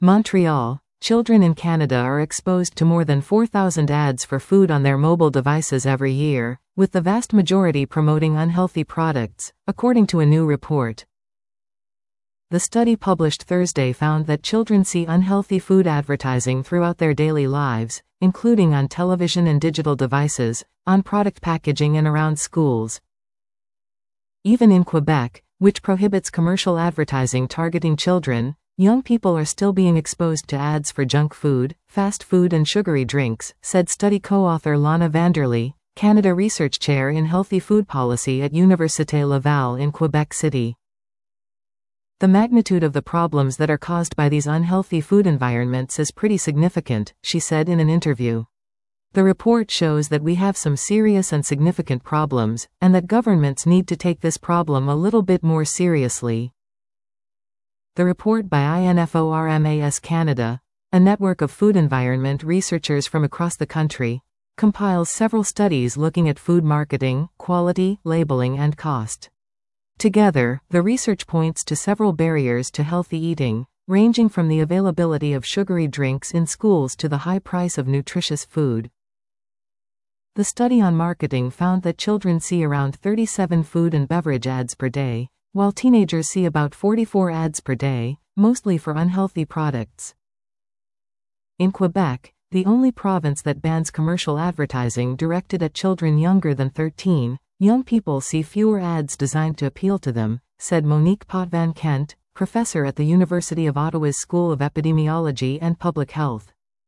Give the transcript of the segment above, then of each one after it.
Montreal. Children in Canada are exposed to more than 4,000 ads for food on their mobile devices every year, with the vast majority promoting unhealthy products, according to a new report. The study published Thursday found that children see unhealthy food advertising throughout their daily lives, including on television and digital devices, on product packaging and around schools. Even in Quebec, which prohibits commercial advertising targeting children, young people are still being exposed to ads for junk food, fast food and sugary drinks, said study co-author Lana Vanderlee, Canada Research Chair in Healthy Food Policy at Université Laval in Quebec City. The magnitude of the problems that are caused by these unhealthy food environments is pretty significant, she said in an interview. The report shows that we have some serious and significant problems, and that governments need to take this problem a little bit more seriously. The report by INFORMAS Canada, a network of food environment researchers from across the country, compiles several studies looking at food marketing, quality, labeling and cost. Together, the research points to several barriers to healthy eating, ranging from the availability of sugary drinks in schools to the high price of nutritious food. The study on marketing found that children see around 37 food and beverage ads per day, while teenagers see about 44 ads per day, mostly for unhealthy products. In Quebec, the only province that bans commercial advertising directed at children younger than 13, young people see fewer ads designed to appeal to them, said Monique Potvin-Kent, professor at the University of Ottawa's School of Epidemiology and Public Health.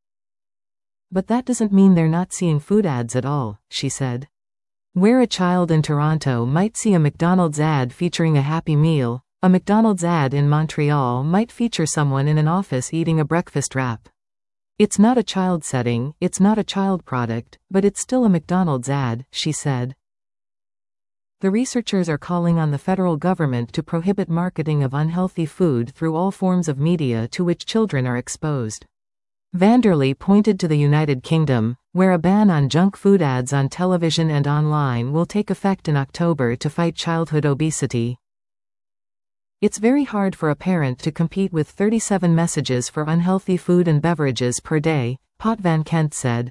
But that doesn't mean they're not seeing food ads at all, she said. Where a child in Toronto might see a McDonald's ad featuring a Happy Meal, a McDonald's ad in Montreal might feature someone in an office eating a breakfast wrap. It's not a child setting, it's not a child product, but it's still a McDonald's ad, she said. The researchers are calling on the federal government to prohibit marketing of unhealthy food through all forms of media to which children are exposed. Vanderlee pointed to the United Kingdom, where a ban on junk food ads on television and online will take effect in October to fight childhood obesity. It's very hard for a parent to compete with 37 messages for unhealthy food and beverages per day, Potvin-Kent said.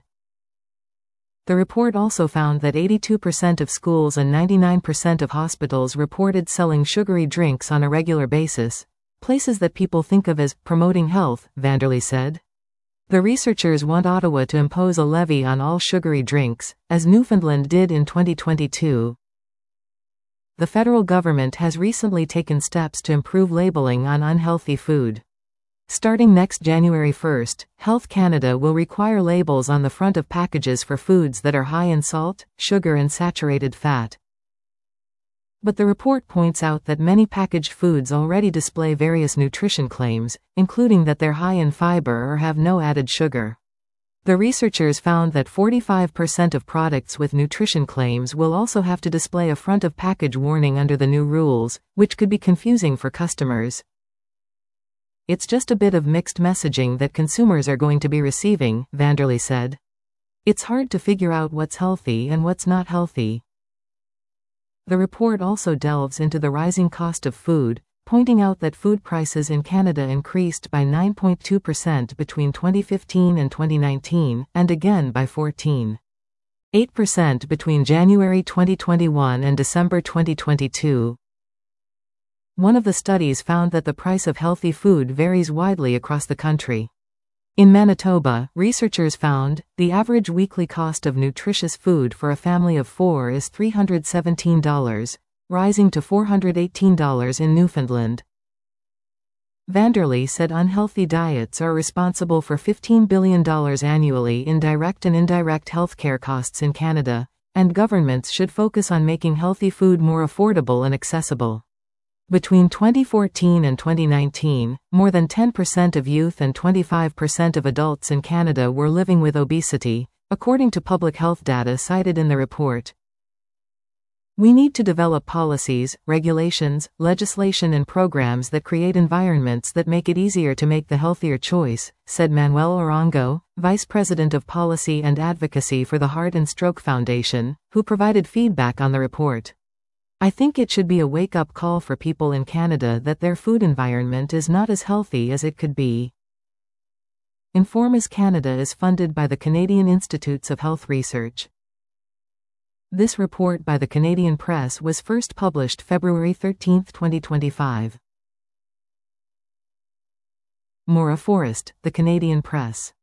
The report also found that 82% of schools and 99% of hospitals reported selling sugary drinks on a regular basis, places that people think of as promoting health, Vanderlee said. The researchers want Ottawa to impose a levy on all sugary drinks, as Newfoundland did in 2022. The federal government has recently taken steps to improve labeling on unhealthy food. Starting next January 1, Health Canada will require labels on the front of packages for foods that are high in salt, sugar and saturated fat. But the report points out that many packaged foods already display various nutrition claims, including that they're high in fiber or have no added sugar. The researchers found that 45% of products with nutrition claims will also have to display a front of package warning under the new rules, which could be confusing for customers. It's just a bit of mixed messaging that consumers are going to be receiving, Vanderlee said. It's hard to figure out what's healthy and what's not healthy. The report also delves into the rising cost of food, pointing out that food prices in Canada increased by 9.2% between 2015 and 2019, and again by 14.8% between January 2021 and December 2022. One of the studies found that the price of healthy food varies widely across the country. In Manitoba, researchers found, the average weekly cost of nutritious food for a family of 4 is $317, rising to $418 in Newfoundland. Vanderlee said unhealthy diets are responsible for $15 billion annually in direct and indirect healthcare costs in Canada, and governments should focus on making healthy food more affordable and accessible. Between 2014 and 2019, more than 10% of youth and 25% of adults in Canada were living with obesity, according to public health data cited in the report. We need to develop policies, regulations, legislation and programs that create environments that make it easier to make the healthier choice, said Manuel Orongo, Vice President of Policy and Advocacy for the Heart and Stroke Foundation, who provided feedback on the report. I think it should be a wake-up call for people in Canada that their food environment is not as healthy as it could be. Informis Canada is funded by the Canadian Institutes of Health Research. This report by the Canadian Press was first published February 13, 2025. Maura Forrest, The Canadian Press.